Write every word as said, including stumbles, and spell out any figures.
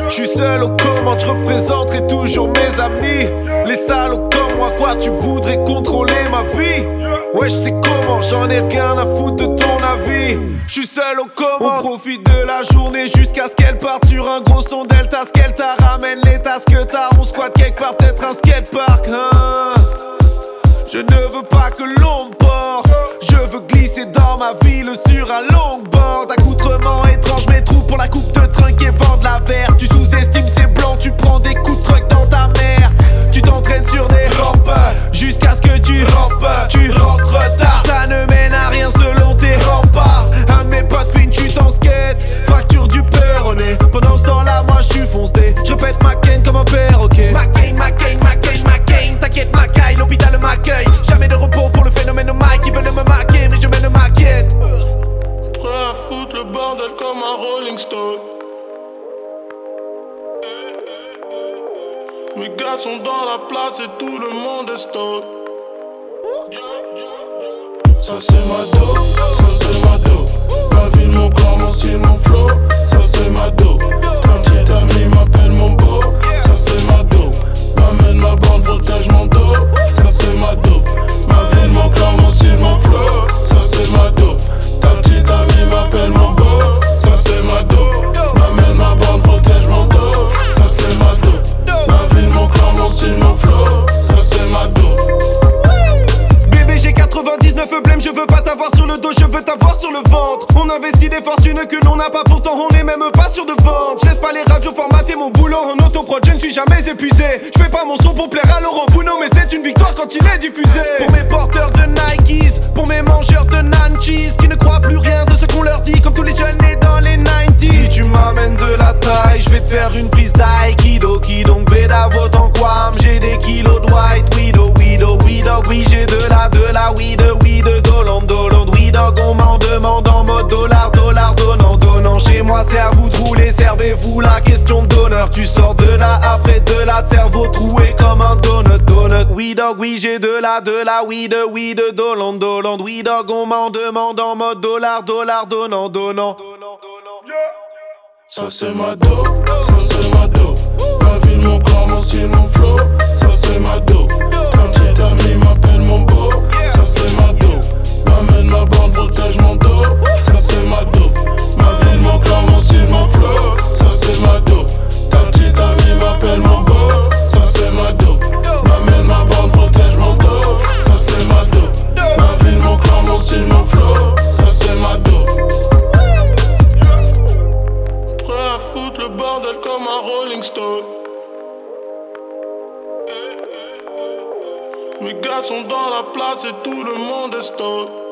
J'suis seul aux commandes, j'représenterai toujours mes amis. Les salauds comme moi, quoi tu voudrais contrôler ma vie? Ouais, j'sais comment, j'en ai rien à foutre de ton avis. J'suis seul aux commandes. On profite de la journée jusqu'à ce qu'elle parte sur un gros son Delta. Ce qu'elle t'a ramène les tasses que t'as. On squatte quelque part, peut-être un skatepark, hein. Je ne veux pas que l'on me porte. Je veux glisser dans ma ville sur un longboard. Accoutrement étrange, mes trous pour la coupe de trunk et vendre la verre. Tu sous-estimes ces blancs, tu prends des coups de truck dans ta mère. Tu t'entraînes sur des rampes jusqu'à ce que tu rampes. Tu rentres tard, ça ne mène à rien selon tes remparts. Un de mes potes fait une chute en skate, fracture du péroné. Pendant ce temps-là, moi je suis foncé. Je répète ma cane comme un perroquet. Ma cane, ma cane, ma cane, ma cane. T'inquiète, ma caille, l'hôpital m'accueille. Jamais de repos pour le phénomène au mic. Ils veulent me maquer, mais je mène ma quête. Prêt à foutre le bordel comme un Rolling Stone. Mes gars sont dans la place et tout le monde est stone. Ça c'est ma dope, ça c'est ma dope. Ma ville, mon corps, mon style, mon flow. Ça c'est ma dope. Un petit ami m'appelle mon beau. Ça c'est ma dope. M'amène ma bande, protège mon dos. Ça c'est ma dope. Ma ville, mon corps, mon style, mon flow. Ça c'est ma dope. Ta petite amie m'appelle mon beau. Ça c'est ma dope. M'amène ma bande, protège mon dos. Ça c'est ma dope. Ma ville, mon clan, mon style, mon flow. Ça c'est ma dope. Bébé j'ai quatre-vingt-dix-neuf blême, je veux pas t'avoir sur le dos, je veux t'avoir sur le ventre. On investit des fortunes que l'on n'a pas, pourtant on est même pas sûr de vendre. Je laisse pas les radios formater mon boulot en autoprod, je ne suis jamais épuisé. Je fais pas mon son pour plaire à Laurent Bounot, mais c'est une victoire quand il est diffusé. Pour mes porteurs de Nikes, pour mes mangeurs de nan cheese, qui ne croient plus rien de ce qu'on leur dit, comme tous les jeunes nés dans les quatre-vingt-dix. Si tu m'amènes de la taille, je vais te faire une prise d'aïkido, qui donc béda vote en quam. J'ai des kilos de white widow, widow, widow, oui j'ai de la, de la weed, weed, dolant, dolant, oui dog, on m'en demande en mode dollar, dollar, donnant, donnant. Chez moi c'est à vous de rouler, servez-vous la question d'honneur. Tu sors de là, après de là, de cerveau troué comme un donut, donut. Oui dog, oui j'ai de la, de la weed, weed, dolant, dolant, oui dog, on m'en demande en mode dollar, dollar, donnant, donnant. Ça c'est ma dope, ça c'est ma dope. Ma ville, mon corps, mon style, mon flow. Ça c'est ma dope. Un petit ami m'appelle mon beau. Ça c'est ma dope. M'amène ma bande, protège mon dos. Ça c'est ma dope. Ma ville, mon corps, mon style, mon flow. Ça c'est ma dope. Ta petite amie m'appelle mon beau. Ça c'est ma dope. M'amène ma bande, protège mon dos. Ça c'est ma dope. Ma ville, mon corps, mon style, mon flow. Ça c'est ma dope. Prêt à foutre le bordel comme un Rolling Stone. Mes gars sont dans la place et tout le monde est stone.